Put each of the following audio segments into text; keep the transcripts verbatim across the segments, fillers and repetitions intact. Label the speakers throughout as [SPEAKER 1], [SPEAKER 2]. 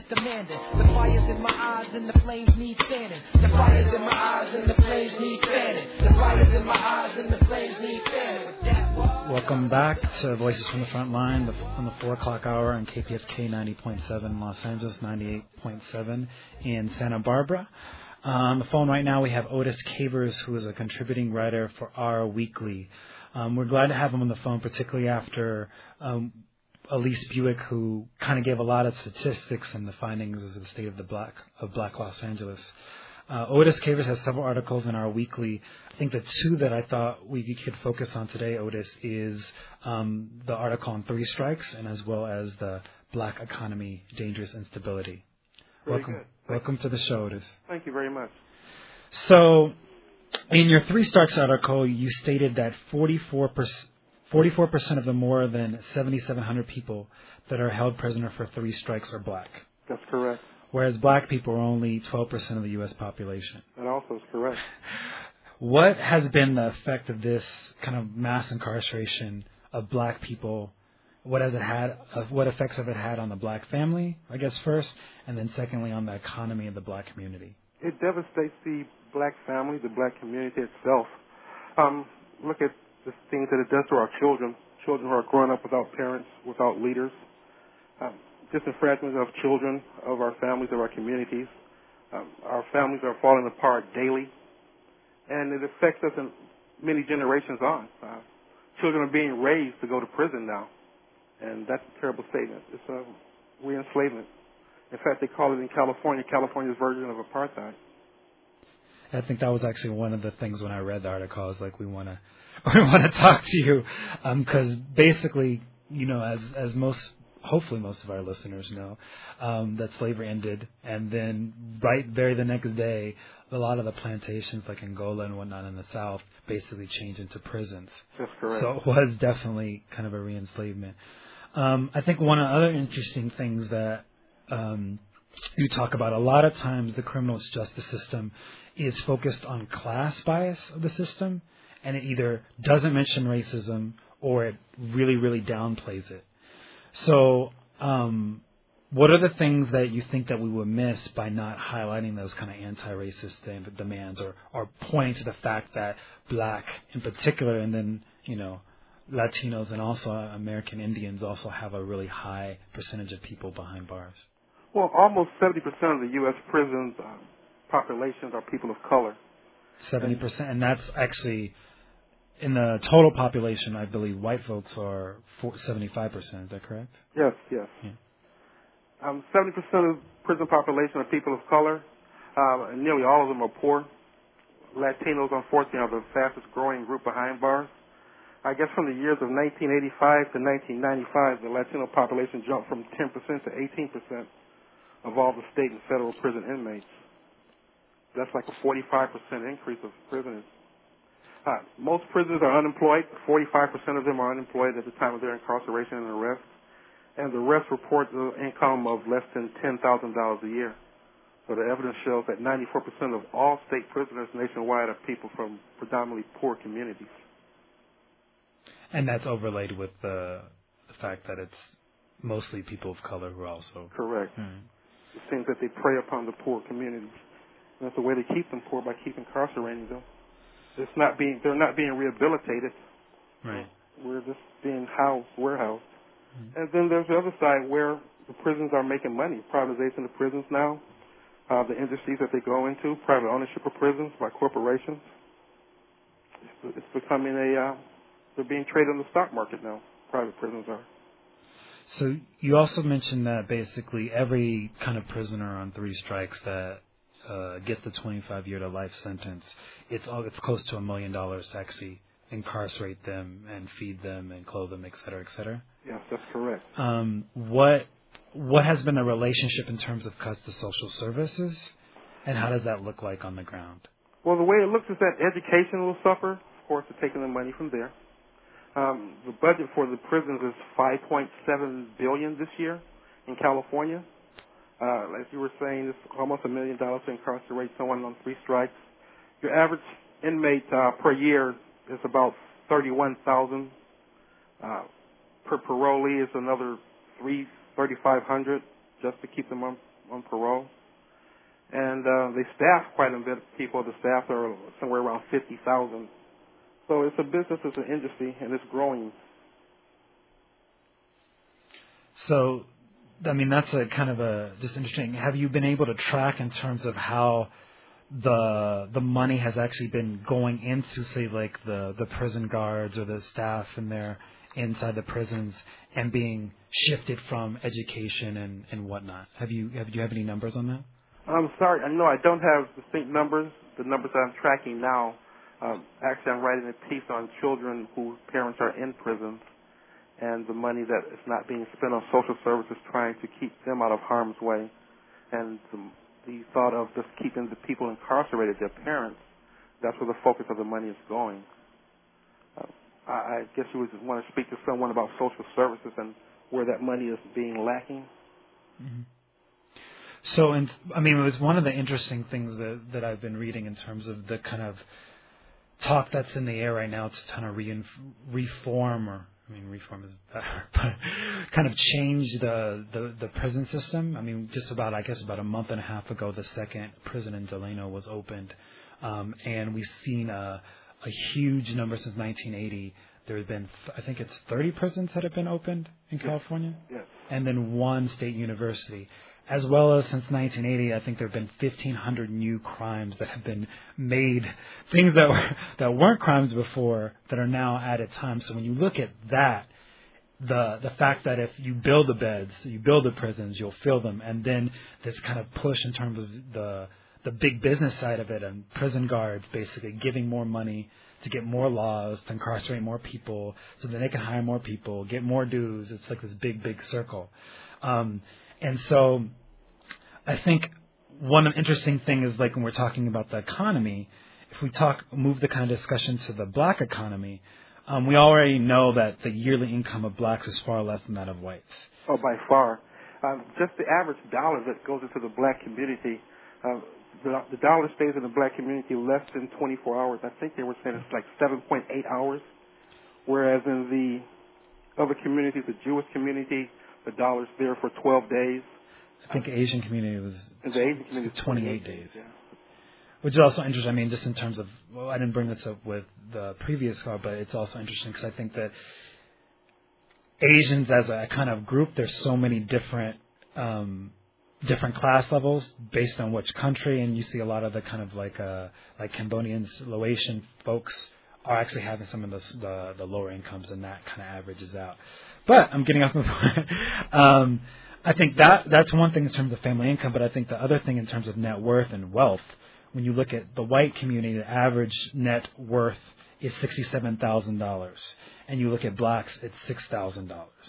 [SPEAKER 1] demanding. The fire's in my eyes and the flames need fanning. The fire's in my eyes and the flames need fanning. The fire's in my eyes and the flames need fanning. With that,
[SPEAKER 2] welcome back to Voices from the Front Line, the, on the four o'clock hour on K P F K ninety point seven in Los Angeles, ninety-eight point seven in Santa Barbara. Uh, on the phone right now we have Otis Cavers, who is a contributing writer for Our Weekly. Um, we're glad to have him on the phone, particularly after um, Elise Buick, who kind of gave a lot of statistics and the findings of the state of the black of Black Los Angeles. Uh, Otis Cavers has several articles in Our Weekly. I think the two that I thought we could focus on today, Otis, is um, the article on three strikes and as well as the Black Economy, Dangerous Instability.
[SPEAKER 3] Very
[SPEAKER 2] welcome,
[SPEAKER 3] good.
[SPEAKER 2] welcome to the show, Otis.
[SPEAKER 3] Thank you very much.
[SPEAKER 2] So, in your Three Strikes article, you stated that forty-four percent, forty-four percent of the more than seventy-seven hundred people that are held prisoner for three strikes are black.
[SPEAKER 3] That's correct.
[SPEAKER 2] Whereas black people are only twelve percent of the U S population.
[SPEAKER 3] That also is correct.
[SPEAKER 2] What has been the effect of this kind of mass incarceration of black people? What has it had? Uh, what effects have it had on the black family, I guess, first, and then secondly on the economy of the black community?
[SPEAKER 3] It devastates the black family, the black community itself. Um, look at the things that it does to our children, children who are growing up without parents, without leaders. Um, disenfranchisement of children, of our families, of our communities. Um, our families are falling apart daily, and it affects us in many generations on. Uh, children are being raised to go to prison now, and that's a terrible statement. It's a re-enslavement. In fact, they call it in California, California's version of apartheid.
[SPEAKER 2] I think that was actually one of the things when I read the article. I was like, we want to, we want to talk to you, because um, basically, you know, as as most, hopefully most of our listeners know, um, that slavery ended, and then right very the next day, a lot of the plantations like Angola and whatnot in the South basically changed into prisons.
[SPEAKER 3] That's correct.
[SPEAKER 2] So it was definitely kind of a re-enslavement. Um, I think one of the other interesting things that um, you talk about, a lot of times the criminal justice system is focused on class bias of the system, and it either doesn't mention racism or it really, really downplays it. So um, what are the things that you think that we would miss by not highlighting those kind of anti-racist demands, or, or pointing to the fact that black in particular, and then, you know, Latinos and also American Indians also have a really high percentage of people behind bars?
[SPEAKER 3] Well, almost seventy percent of the U S prisons uh, populations are people of color.
[SPEAKER 2] seventy percent, and that's actually, in the total population, I believe white folks are seventy-five percent. Is that correct?
[SPEAKER 3] Yes, yes.
[SPEAKER 2] Yeah.
[SPEAKER 3] Um, seventy percent of the prison population are people of color, um, and nearly all of them are poor. Latinos, unfortunately, are the fastest growing group behind bars. I guess from the years of nineteen eighty-five to nineteen ninety-five, the Latino population jumped from ten percent to eighteen percent of all the state and federal prison inmates. That's like a forty-five percent increase of prisoners. Uh, most prisoners are unemployed. forty-five percent of them are unemployed at the time of their incarceration and arrest. And the rest report an income of less than ten thousand dollars a year. So the evidence shows that ninety-four percent of all state prisoners nationwide are people from predominantly poor communities.
[SPEAKER 2] And that's overlaid with the, the fact that it's mostly people of color who are also...
[SPEAKER 3] Correct.
[SPEAKER 2] Hmm.
[SPEAKER 3] It seems that they prey upon the poor communities. And that's the way they keep them poor, by keep incarcerating them. It's not being, they're not being rehabilitated.
[SPEAKER 2] Right.
[SPEAKER 3] We're just being housed, warehoused.
[SPEAKER 2] Mm-hmm.
[SPEAKER 3] And then there's the other side where the prisons are making money. Privatization of prisons now, uh, the industries that they go into, private ownership of prisons by corporations. It's, it's becoming a, uh, they're being traded in the stock market now, private prisons are.
[SPEAKER 2] So you also mentioned that basically every kind of prisoner on three strikes that uh, gets the twenty-five year to life sentence, it's all, it's close to a million dollars to actually incarcerate them and feed them and clothe them, et cetera, et cetera.
[SPEAKER 3] Yes, that's correct.
[SPEAKER 2] Um, what what has been the relationship in terms of cuts to social services, and how does that look like on the ground?
[SPEAKER 3] Well, the way it looks is that education will suffer. Of course, they're taking the money from there. Um, the budget for the prisons is five point seven billion dollars this year in California. Uh, as you were saying, it's almost a million dollars to incarcerate someone on three strikes. Your average inmate uh, per year is about thirty-one thousand. Uh, per parolee is another three thirty-five hundred just to keep them on on parole. And uh, they staff quite a bit of people. The staff are somewhere around fifty thousand. So it's a business, it's an industry, and it's growing.
[SPEAKER 2] So, I mean, that's a kind of a just interesting. Have you been able to track in terms of how the the money has actually been going into, say, like the, the prison guards or the staff in there inside the prisons and being shifted from education and, and whatnot? Have you have do you have any numbers on that?
[SPEAKER 3] I'm sorry, I know I don't have distinct numbers. The numbers that I'm tracking now, um, actually I'm writing a piece on children whose parents are in prisons and the money that is not being spent on social services trying to keep them out of harm's way. And the, the thought of just keeping the people incarcerated, their parents, that's where the focus of the money is going. Uh, I, I guess you would want to speak to someone about social services and where that money is being lacking.
[SPEAKER 2] Mm-hmm. So, and I mean, it was one of the interesting things that, that I've been reading in terms of the kind of talk that's in the air right now to kind of re- reform, or I mean, reform is better, but kind of change the, the, the prison system. I mean, just about, I guess, about a month and a half ago, the second prison in Delano was opened, um, and we've seen a, a huge number since nineteen eighty. There have been, I think it's thirty prisons that have been opened in California,
[SPEAKER 3] yes.
[SPEAKER 2] And then one state university. As well as since nineteen eighty, I think there have been fifteen hundred new crimes that have been made, things that were that weren't crimes before that are now added time. So when you look at that, the the fact that if you build the beds, you build the prisons, you'll fill them, and then this kind of push in terms of the the big business side of it, and prison guards basically giving more money to get more laws, to incarcerate more people, so that they can hire more people, get more dues. It's like this big, big circle. Um, And so I think one interesting thing is, like, when we're talking about the economy, if we talk, move the kind of discussion to the black economy, um, we already know that the yearly income of blacks is far less than that of whites.
[SPEAKER 3] Oh, by far. Um, just the average dollar that goes into the black community, uh, the, the dollar stays in the black community less than twenty-four hours. I think they were saying it's like seven point eight hours, whereas in the other communities, the Jewish community, the dollar's there for twelve days.
[SPEAKER 2] I think the Asian community was
[SPEAKER 3] and the Asian community
[SPEAKER 2] twenty-eight days.
[SPEAKER 3] Yeah.
[SPEAKER 2] Which is also interesting. I mean, just in terms of, well, I didn't bring this up with the previous call, but it's also interesting because I think that Asians as a kind of group, there's so many different um, different class levels based on which country, and you see a lot of the kind of like uh, like Cambodians, Laotian folks are actually having some of the, the the lower incomes, and that kind of averages out. But I'm getting off my point. um, I think that that's one thing in terms of family income, but I think the other thing in terms of net worth and wealth, when you look at the white community, the average net worth is sixty-seven thousand dollars, and you look at blacks, it's six thousand dollars.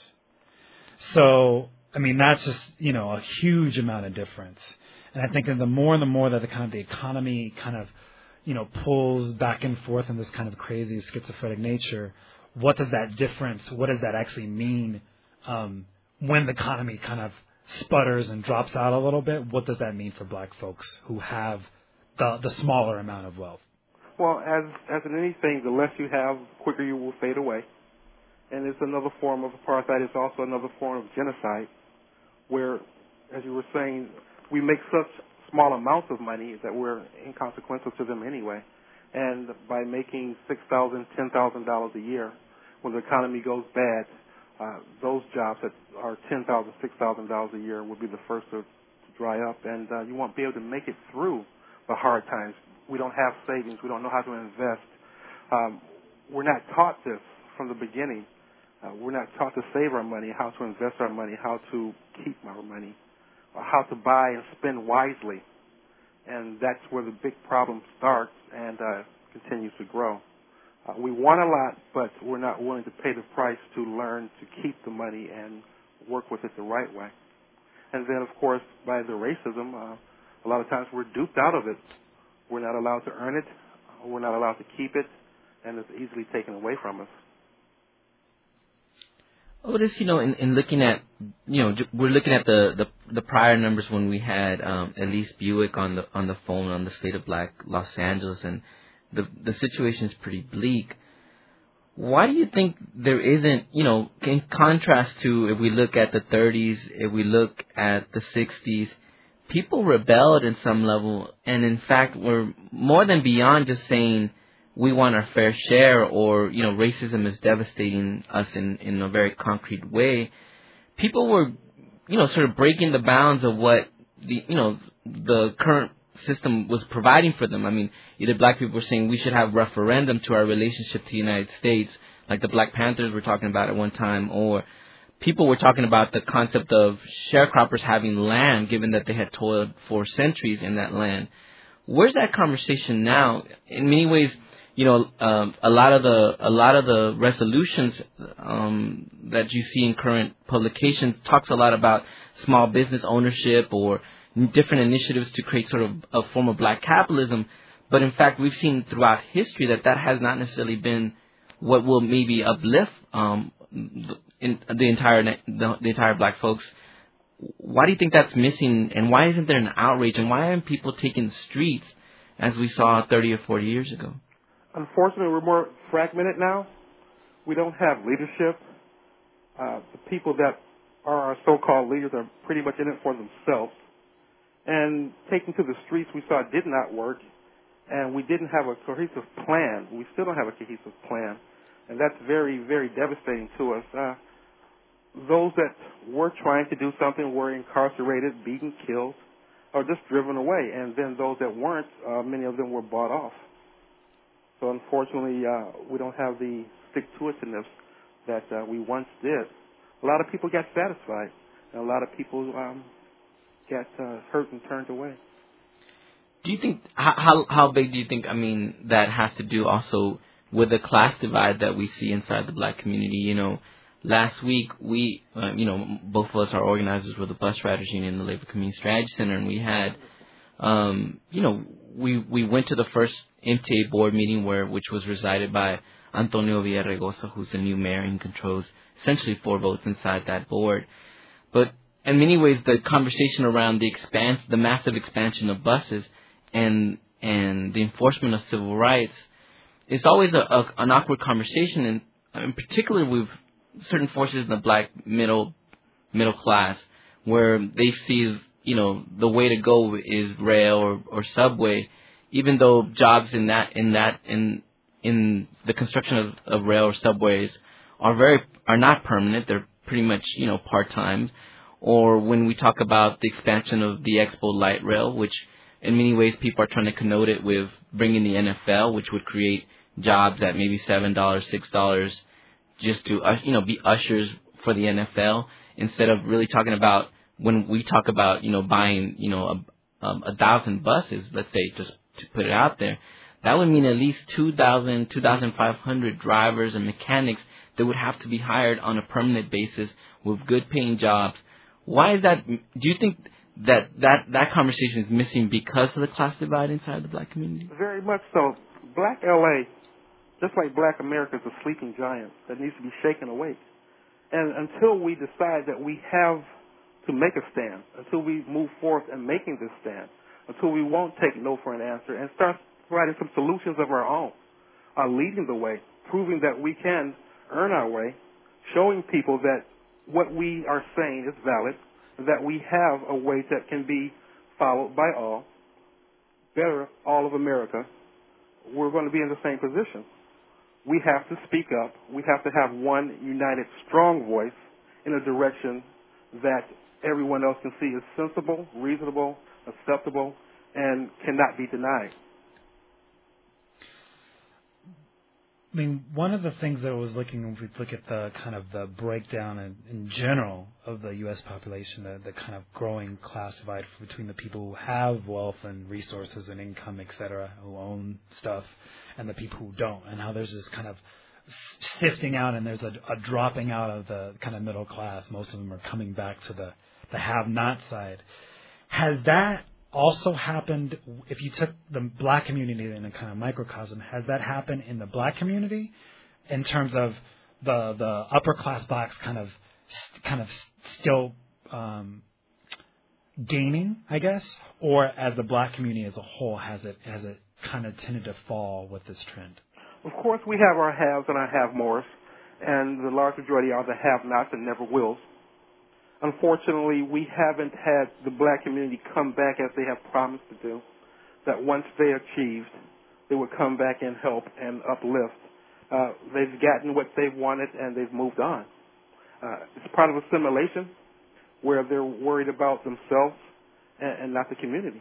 [SPEAKER 2] So, I mean, that's just, you know, a huge amount of difference. And I think that the more and the more that the kind of the economy kind of, you know, pulls back and forth in this kind of crazy schizophrenic nature, what does that difference, what does that actually mean um, when the economy kind of sputters and drops out a little bit? What does that mean for black folks who have the, the smaller amount of wealth?
[SPEAKER 3] Well, as as in anything, the less you have, the quicker you will fade away. And it's another form of apartheid. It's also another form of genocide, where, as you were saying, we make such small amounts of money that we're inconsequential to them anyway. And by making six thousand dollars, ten thousand dollars a year, when the economy goes bad, uh, those jobs that are ten thousand dollars, six thousand dollars a year will be the first to, to dry up, and uh, you won't be able to make it through the hard times. We don't have savings. We don't know how to invest. Um, we're not taught this from the beginning. Uh, we're not taught to save our money, how to invest our money, how to keep our money, or how to buy and spend wisely. And that's where the big problem starts and uh, continues to grow. Uh, we want a lot, but we're not willing to pay the price to learn to keep the money and work with it the right way. And then, of course, by the racism, uh, a lot of times we're duped out of it. We're not allowed to earn it. We're not allowed to keep it, and it's easily taken away from us.
[SPEAKER 4] Otis, you know, in, in looking at, you know, we're looking at the, the, the prior numbers when we had um, Elise Buick on the on the phone on the State of Black Los Angeles, and the the situation is pretty bleak. Why do you think there isn't, you know, in contrast to if we look at the thirties, if we look at the sixties, people rebelled in some level, and in fact, were more than beyond just saying we want our fair share, or you know, racism is devastating us in in a very concrete way. People were, you know, sort of breaking the bounds of what the you know the current system was providing for them. I mean, either black people were saying we should have referendum to our relationship to the United States, like the Black Panthers were talking about at one time, or people were talking about the concept of sharecroppers having land, given that they had toiled for centuries in that land. Where's that conversation now? In many ways, you know, um, a lot of the a lot of the resolutions um, that you see in current publications talks a lot about small business ownership or different initiatives to create sort of a form of black capitalism. But in fact, we've seen throughout history that that has not necessarily been what will maybe uplift um, in the entire the, the entire black folks. Why do you think that's missing, and why isn't there an outrage, and why aren't people taking the streets as we saw thirty or forty years ago?
[SPEAKER 3] Unfortunately, we're more fragmented now. We don't have leadership. Uh, the people that are our so-called leaders are pretty much in it for themselves. And taking to the streets, we saw it did not work, and we didn't have a cohesive plan. We still don't have a cohesive plan, and that's very, very devastating to us. Uh, those that were trying to do something were incarcerated, beaten, killed, or just driven away, and then those that weren't, uh, many of them were bought off. So unfortunately, uh, we don't have the stick-to-itiveness that uh, we once did. A lot of people got satisfied, and a lot of people um, got uh, hurt and turned away.
[SPEAKER 4] Do you think, how how big do you think, I mean, that has to do also with the class divide that we see inside the black community? You know, last week we, uh, you know, both of us are organizers with the Bus Riders Union and the Labor Community Strategy Center, and we had, um, you know, we, we went to the first M T A board meeting where, which was resided by Antonio Villaraigosa, who's the new mayor and controls essentially four votes inside that board. But in many ways, the conversation around the expans the massive expansion of buses and and the enforcement of civil rights is always a, a, an awkward conversation, and in particular with certain forces in the black middle middle class, where they see, you know, the way to go is rail or, or subway, even though jobs in that in that in in the construction of, of rail or subways are very are not permanent. They're pretty much, you know, part time. Or when we talk about the expansion of the Expo Light Rail, which in many ways people are trying to connote it with bringing the N F L, which would create jobs at maybe seven dollars, six dollars, just to uh, you know be ushers for the N F L, instead of really talking about, when we talk about, you know, buying, you know, a, um, a thousand buses, let's say, just to put it out there, that would mean at least two thousand, two thousand five hundred drivers and mechanics that would have to be hired on a permanent basis with good paying jobs. Why is that? Do you think that that, that conversation is missing because of the class divide inside the black community?
[SPEAKER 3] Very much so. Black L A, just like black America, is a sleeping giant that needs to be shaken awake. And until we decide that we have to make a stand, until we move forth in making this stand, until we won't take no for an answer and start providing some solutions of our own, uh, leading the way, proving that we can earn our way, showing people that what we are saying is valid, that we have a way that can be followed by all, better all of America, we're going to be in the same position. We have to speak up. We have to have one united, strong voice in a direction that everyone else can see is sensible, reasonable, acceptable, and cannot be denied.
[SPEAKER 2] I mean, one of the things that I was looking, if we look at the kind of the breakdown in, in general of the U S population, the, the kind of growing class divide between the people who have wealth and resources and income, et cetera, who own stuff, and the people who don't, and how there's this kind of sifting out, and there's a, a dropping out of the kind of middle class. Most of them are coming back to the, the have-not side. Has that also happened, if you took the black community in a kind of microcosm, has that happened in the black community in terms of the the upper class blacks kind of kind of still um, gaining, I guess, or as the black community as a whole, has it has it kind of tended to fall with this trend?
[SPEAKER 3] Of course, we have our haves and our have-mores, and the large majority are the have-nots and never wills. Unfortunately, we haven't had the black community come back as they have promised to do, that once they achieved, they would come back and help and uplift. Uh, they've gotten what they've wanted and they've moved on. Uh, it's part of assimilation where they're worried about themselves and, and not the community.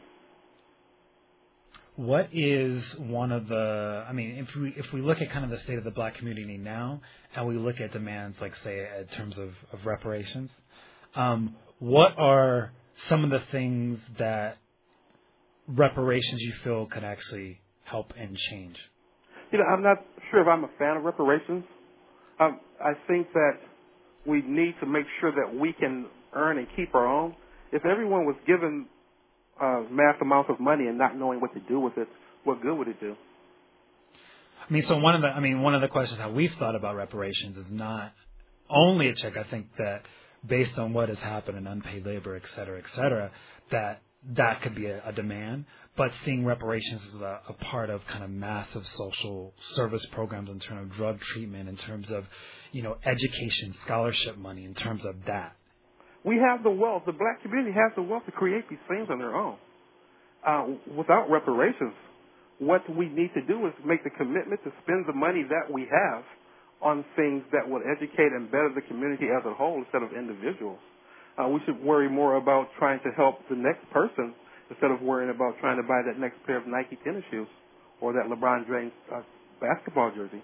[SPEAKER 2] What is one of the, I mean, if we if we look at kind of the state of the black community now and we look at demands, like, say, in terms of, of reparations, um, what are some of the things that reparations you feel could actually help and change?
[SPEAKER 3] You know, I'm not sure if I'm a fan of reparations. Um, I think that we need to make sure that we can earn and keep our own. If everyone was given uh, mass amounts of money and not knowing what to do with it, what good would it do?
[SPEAKER 2] I mean, so one of the, I mean, one of the questions how we've thought about reparations is not only a check. I think that based on what has happened in unpaid labor, et cetera, et cetera, that that could be a, a demand. But seeing reparations as a, a part of kind of massive social service programs in terms of drug treatment, in terms of, you know, education, scholarship money, in terms of that.
[SPEAKER 3] We have the wealth. The black community has the wealth to create these things on their own. Uh, without reparations, what we need to do is make the commitment to spend the money that we have on things that will educate and better the community as a whole instead of individuals. Uh, we should worry more about trying to help the next person instead of worrying about trying to buy that next pair of Nike tennis shoes or that LeBron James uh, basketball jersey.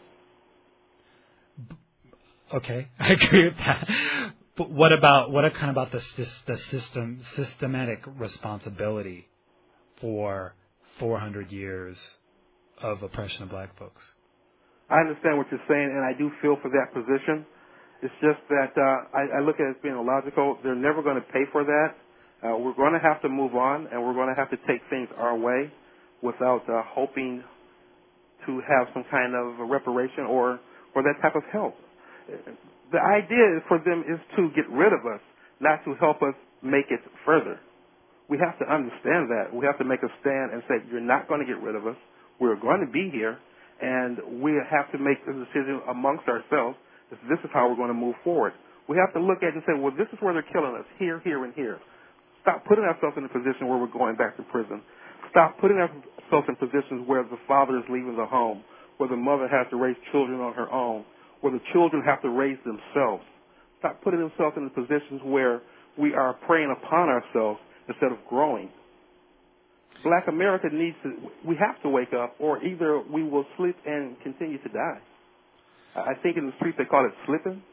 [SPEAKER 2] Okay, I agree with that. But what about what are kind of about the the system systematic responsibility for four hundred years of oppression of black folks?
[SPEAKER 3] I understand what you're saying, and I do feel for that position. It's just that uh, I, I look at it as being illogical. They're never going to pay for that. Uh, we're going to have to move on, and we're going to have to take things our way without uh, hoping to have some kind of a reparation or, or that type of help. The idea for them is to get rid of us, not to help us make it further. We have to understand that. We have to make a stand and say, you're not going to get rid of us. We're going to be here, and we have to make the decision amongst ourselves if this is how we're going to move forward. We have to look at it and say, well, this is where they're killing us, here, here, and here. Stop putting ourselves in a position where we're going back to prison. Stop putting ourselves in positions where the father is leaving the home, where the mother has to raise children on her own, where the children have to raise themselves. Stop putting themselves in the positions where we are preying upon ourselves instead of growing. Black America needs to, we have to wake up, or either we will sleep and continue to die. I think in the streets they call it slipping.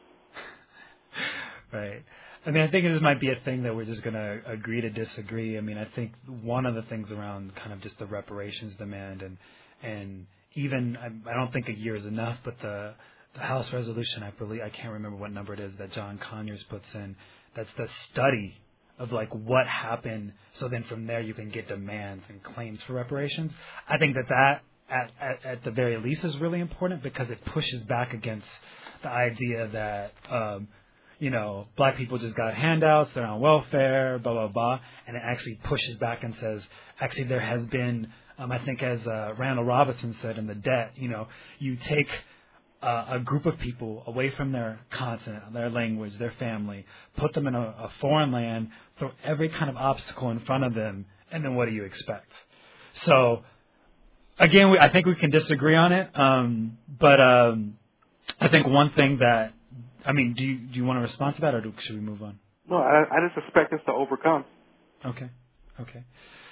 [SPEAKER 2] Right. I mean, I think this might be a thing that we're just going to agree to disagree. I mean, I think one of the things around kind of just the reparations demand and and even, I, I don't think a year is enough, but the, the House resolution, I believe, I can't remember what number it is that John Conyers puts in, that's the study of like what happened. So then from there you can get demands and claims for reparations. I think that that at, at, at the very least is really important because it pushes back against the idea that, um, you know, black people just got handouts, they're on welfare, blah, blah, blah. And it actually pushes back and says, actually there has been, um, I think as uh, Randall Robinson said in The Debt, you know, you take uh, a group of people away from their continent, their language, their family, put them in a, a foreign land, throw every kind of obstacle in front of them, and then what do you expect? So, again, we, I think we can disagree on it, um, but um, I think one thing that, I mean, do you, do you want to respond to that, or do, should we move on?
[SPEAKER 3] No, I, I just expect us to overcome.
[SPEAKER 2] Okay, okay.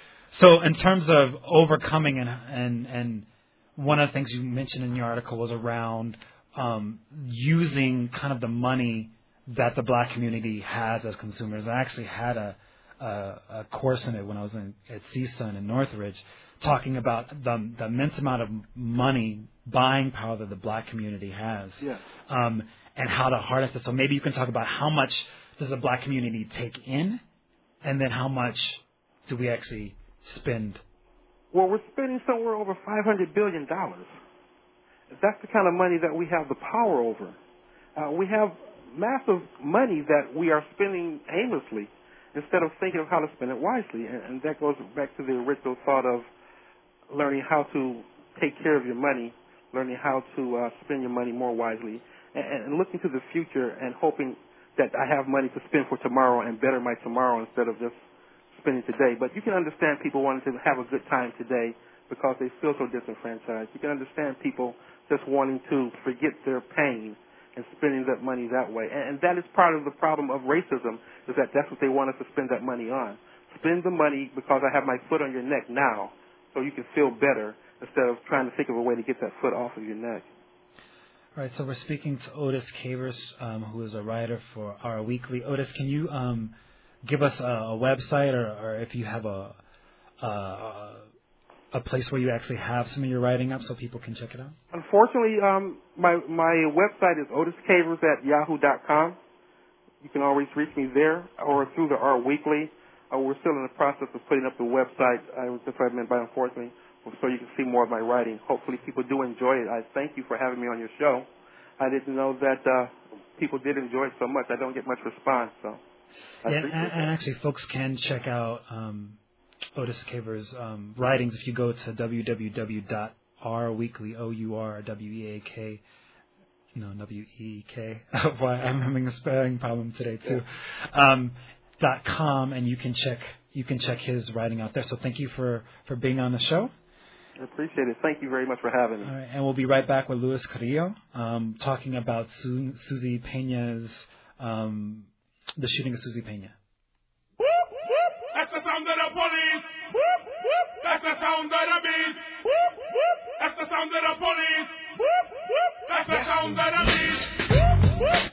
[SPEAKER 2] So in terms of overcoming, and and and one of the things you mentioned in your article was around um, using kind of the money that the black community has as consumers. I actually had a, a, a course in it when I was in, at C S U N in Northridge, talking about the, the immense amount of money, buying power that the black community has,
[SPEAKER 3] yeah.
[SPEAKER 2] um, and how to harness it. So maybe you can talk about how much does the black community take in, and then how much do we actually spend?
[SPEAKER 3] Well, we're spending somewhere over five hundred billion dollars. That's the kind of money that we have the power over. Uh, we have massive money that we are spending aimlessly instead of thinking of how to spend it wisely. And, and that goes back to the original thought of learning how to take care of your money, learning how to uh, spend your money more wisely, and, and looking to the future and hoping that I have money to spend for tomorrow and better my tomorrow instead of just spending today. But you can understand people wanting to have a good time today because they feel so disenfranchised. You can understand people just wanting to forget their pain and spending that money that way. And, and that is part of the problem of racism, is that that's what they want us to spend that money on. Spend the money because I have my foot on your neck now so you can feel better instead of trying to think of a way to get that foot off of your neck.
[SPEAKER 2] All right, so we're speaking to Otis Cavers, um, who is a writer for Our Weekly. Otis, can you um, give us a, a website, or, or if you have a, a a place where you actually have some of your writing up so people can check it out?
[SPEAKER 3] Unfortunately, um, my my website is otis cavers at yahoo dot com. You can always reach me there or through the Our Weekly. Uh, we're still in the process of putting up the website. I was just what I meant by unfortunately. So you can see more of my writing. Hopefully people do enjoy it. I thank you for having me on your show. I didn't know that uh, people did enjoy it so much. I don't get much response. So I
[SPEAKER 2] yeah,
[SPEAKER 3] appreciate
[SPEAKER 2] and,
[SPEAKER 3] that.
[SPEAKER 2] and actually, folks can check out um, Otis Cavers' um, writings if you go to w w w dot our weekly, O U R W E A K, you know, W E K. Why I'm having a spelling problem today too. Um, dot com, and you can check you can check his writing out there. So thank you for, for being on the show.
[SPEAKER 3] I appreciate it. Thank you very much for having me.
[SPEAKER 2] All right, and we'll be right back with Luis Carrillo um, talking about Su- Susie Peña's, um, the shooting of Susie Peña.
[SPEAKER 5] Whoop, whoop. That's the sound of the police. Whoop, whoop. That's the sound of the beast. Whoop, whoop. That's the sound of the police. Whoop, whoop. That's the sound of the beast. Whoop, whoop.